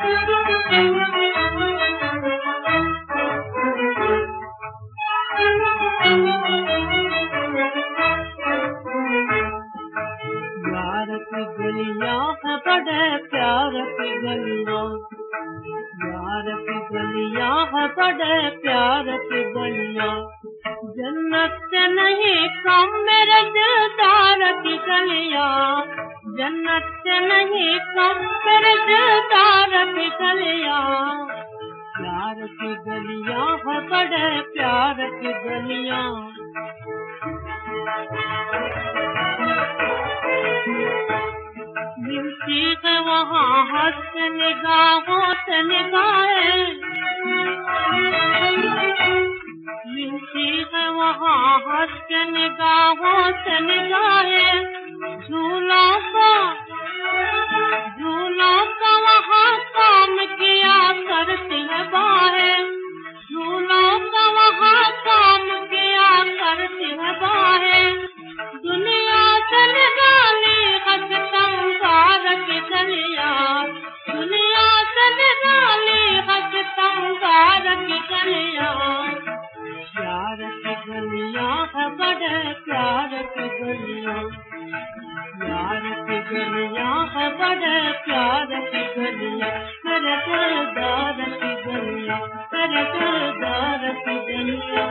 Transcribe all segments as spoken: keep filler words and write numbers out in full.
यार की गलियां है बड़े प्यार की गलियां, यार की गलियां है बड़े प्यार की गलियां, जन्नत से नहीं कम मेरे दिलदार की गलियां, जन्नत से नहीं कम मेरे दिलदार की गलियां, प्यार की गलियां है बड़े प्यार की गलियां। मिलती है वहाँ हंस निगाहों से निगाहें, मिलती है वहाँ हंस के निगाहों से निगाहें, झूलों का झूलों का वहाँ काम किया करती है बाहें, झूलों का वहाँ काम किया करती है बाहें, दुनिया से निकाली हंसतंगार की गलियां, दुनिया से निकाली हंसतंगार की गलियां, प्यार की गलियां है बड़े प्यार की गलियां, प्यार की गलियां है बड़े प्यार की गलियां, मेरे दिलदार की गलियां, मेरे दिलदार की गलियां।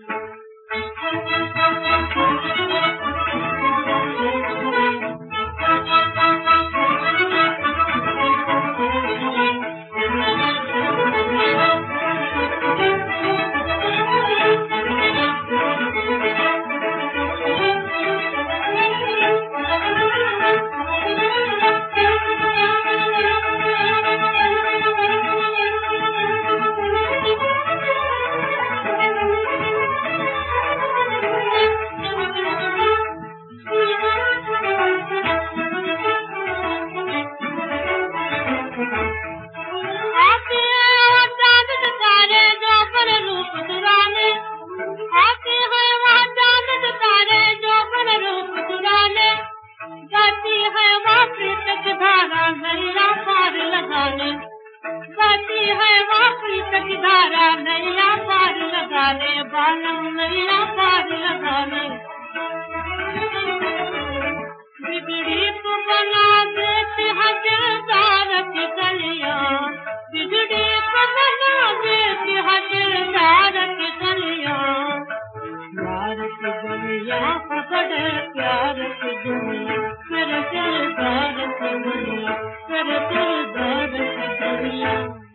गाती है वापी तक धारा नैया पार लगाने, बालम नैया पार लगाने, बिगड़ी तो बना देती है दिलदार की गलियां, बिगड़ी तो बना देती है दिलदार की गलियां, प्यार की गलियां बड़े प्यार की गलियां, मेरे दिलदार की गलियां, मेरे दिलदार की गलियां।